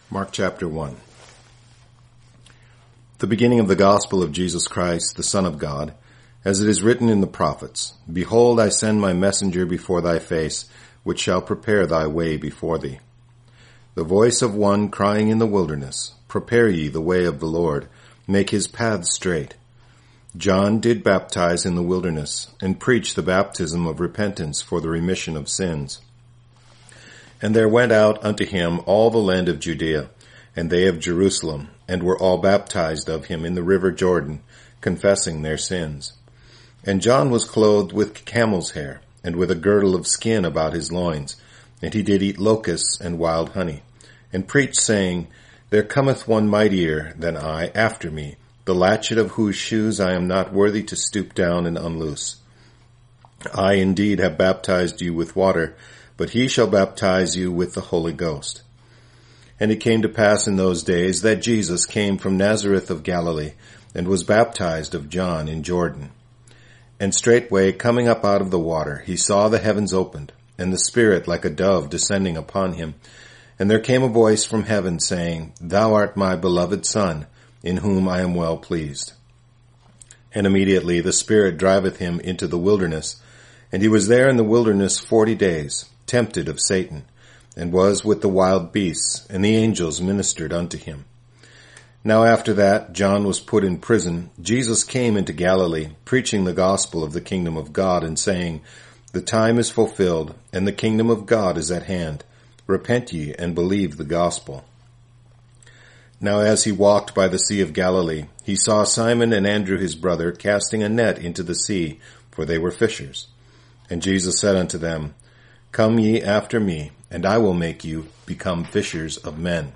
Mark chapter 1. The beginning of the gospel of Jesus Christ, the Son of God, as it is written in the prophets, Behold, I send my messenger before thy face, which shall prepare thy way before thee. The voice of one crying in the wilderness, Prepare ye the way of the Lord, make his paths straight. John did baptize in the wilderness, and preach the baptism of repentance for the remission of sins. And there went out unto him all the land of Judea, and they of Jerusalem, and were all baptized of him in the river Jordan, confessing their sins. And John was clothed with camel's hair, and with a girdle of skin about his loins, and he did eat locusts and wild honey, and preached, saying, There cometh one mightier than I after me, the latchet of whose shoes I am not worthy to stoop down and unloose. I indeed have baptized you with water, but he shall baptize you with the Holy Ghost. And it came to pass in those days that Jesus came from Nazareth of Galilee, and was baptized of John in Jordan. And straightway, coming up out of the water, he saw the heavens opened, and the Spirit like a dove descending upon him. And there came a voice from heaven, saying, Thou art my beloved Son, in whom I am well pleased. And immediately the Spirit driveth him into the wilderness, and he was there in the wilderness 40 days, tempted of Satan, and was with the wild beasts, and the angels ministered unto him. Now after that John was put in prison, Jesus came into Galilee, preaching the gospel of the kingdom of God, and saying, The time is fulfilled, and the kingdom of God is at hand. Repent ye, and believe the gospel. Now as he walked by the sea of Galilee, he saw Simon and Andrew his brother casting a net into the sea, for they were fishers. And Jesus said unto them, Come ye after me, and I will make you become fishers of men.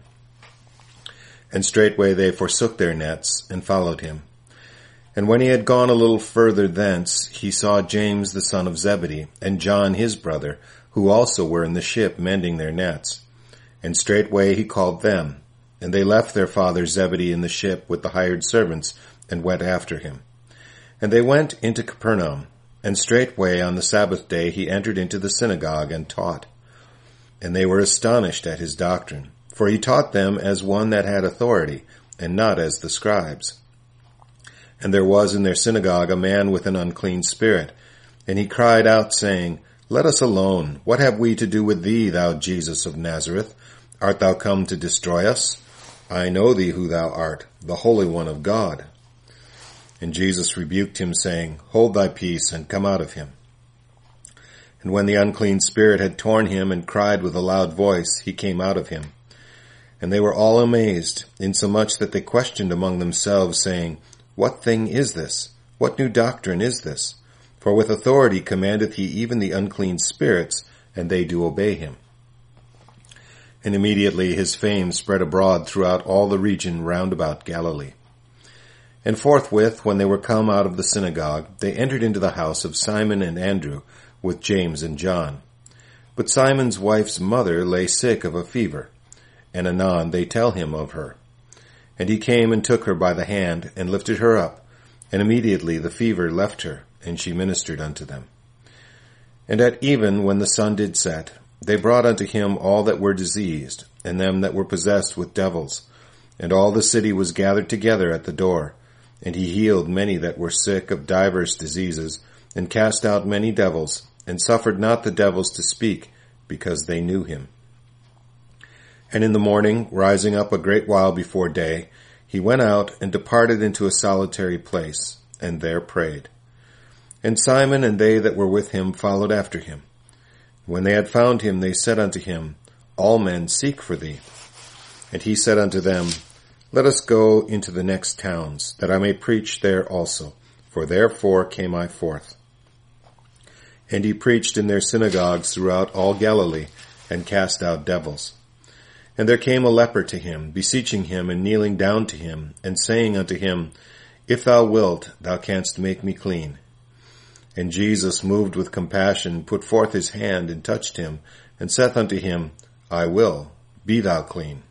And straightway they forsook their nets, and followed him. And when he had gone a little further thence, he saw James the son of Zebedee, and John his brother, who also were in the ship mending their nets. And straightway he called them. And they left their father Zebedee in the ship with the hired servants, and went after him. And they went into Capernaum. And straightway on the Sabbath day he entered into the synagogue and taught. And they were astonished at his doctrine, for he taught them as one that had authority, and not as the scribes. And there was in their synagogue a man with an unclean spirit, and he cried out, saying, Let us alone. What have we to do with thee, thou Jesus of Nazareth? Art thou come to destroy us? I know thee who thou art, the Holy One of God. And Jesus rebuked him, saying, Hold thy peace, and come out of him. And when the unclean spirit had torn him, and cried with a loud voice, he came out of him. And they were all amazed, insomuch that they questioned among themselves, saying, What thing is this? What new doctrine is this? For with authority commandeth he even the unclean spirits, and they do obey him. And immediately his fame spread abroad throughout all the region round about Galilee. And forthwith, when they were come out of the synagogue, they entered into the house of Simon and Andrew, with James and John. But Simon's wife's mother lay sick of a fever, and anon they tell him of her. And he came and took her by the hand, and lifted her up, and immediately the fever left her, and she ministered unto them. And at even, when the sun did set, they brought unto him all that were diseased, and them that were possessed with devils. And all the city was gathered together at the door. And he healed many that were sick of divers diseases, and cast out many devils, and suffered not the devils to speak, because they knew him. And in the morning, rising up a great while before day, he went out and departed into a solitary place, and there prayed. And Simon and they that were with him followed after him. When they had found him, they said unto him, All men seek for thee. And he said unto them, Let us go into the next towns, that I may preach there also, for therefore came I forth. And he preached in their synagogues throughout all Galilee, and cast out devils. And there came a leper to him, beseeching him, and kneeling down to him, and saying unto him, If thou wilt, thou canst make me clean. And Jesus, moved with compassion, put forth his hand, and touched him, and saith unto him, I will, be thou clean.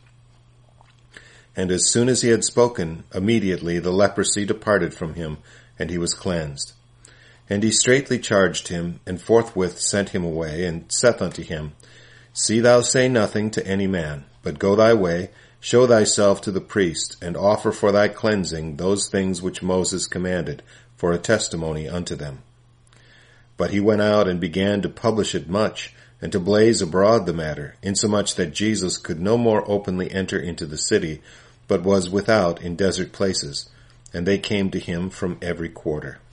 And as soon as he had spoken, immediately the leprosy departed from him, and he was cleansed. And he straitly charged him, and forthwith sent him away, and saith unto him, See thou say nothing to any man, but go thy way, Show thyself to the priest, and offer for thy cleansing those things which Moses commanded, for a testimony unto them. But he went out and began to publish it much, and to blaze abroad the matter, insomuch that Jesus could no more openly enter into the city, but was without in desert places, and they came to him from every quarter.